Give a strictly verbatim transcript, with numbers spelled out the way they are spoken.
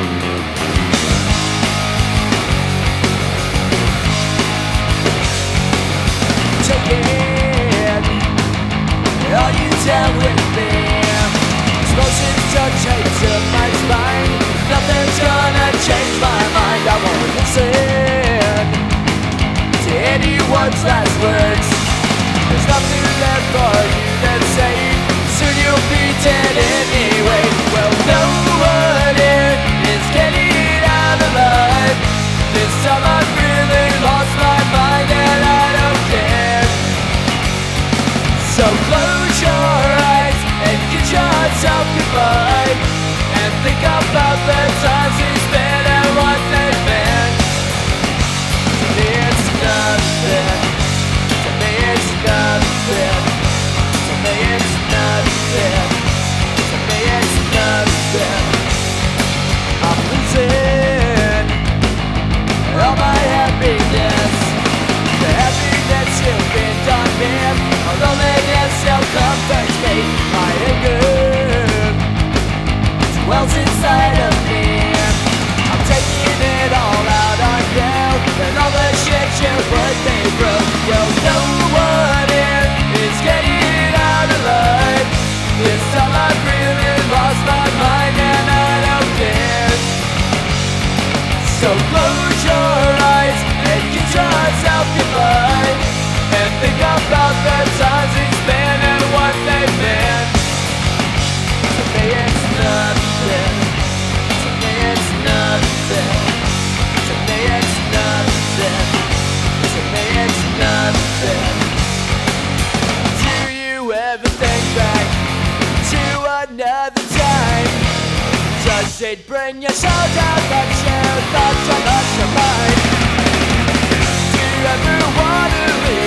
Are you down with me? Explosions don't change to my spine. Nothing's gonna change my mind. I won't listen to anyone's last words. There's nothing left for you to say. Soon you'll be dead anyway. Well, no one here is getting out alive. This time I've really lost my mind and I don't care. So close your eyes and get yourself goodbye, and think about the times we spent and what they've been. To me it's nothing. To me it's nothing. To me it's nothing. To me it's nothing. I'm losing all my happiness. The happiness you've been done with. Loneliness still comforts me. My anger wells inside of me. I'm taking it all out on you and all the shit you put me through. Well, no one here is getting out alive. This time I've really lost my mind and I don't care. So close your eyes and get yourself goodbye, and think about the times we spent and what they've been. To me it's nothing. To me it's nothing. To me it's nothing. To me it's nothing. Do you ever think back to another time? Does it bring you so down that you thought you lost your mind? Do you ever want to leave?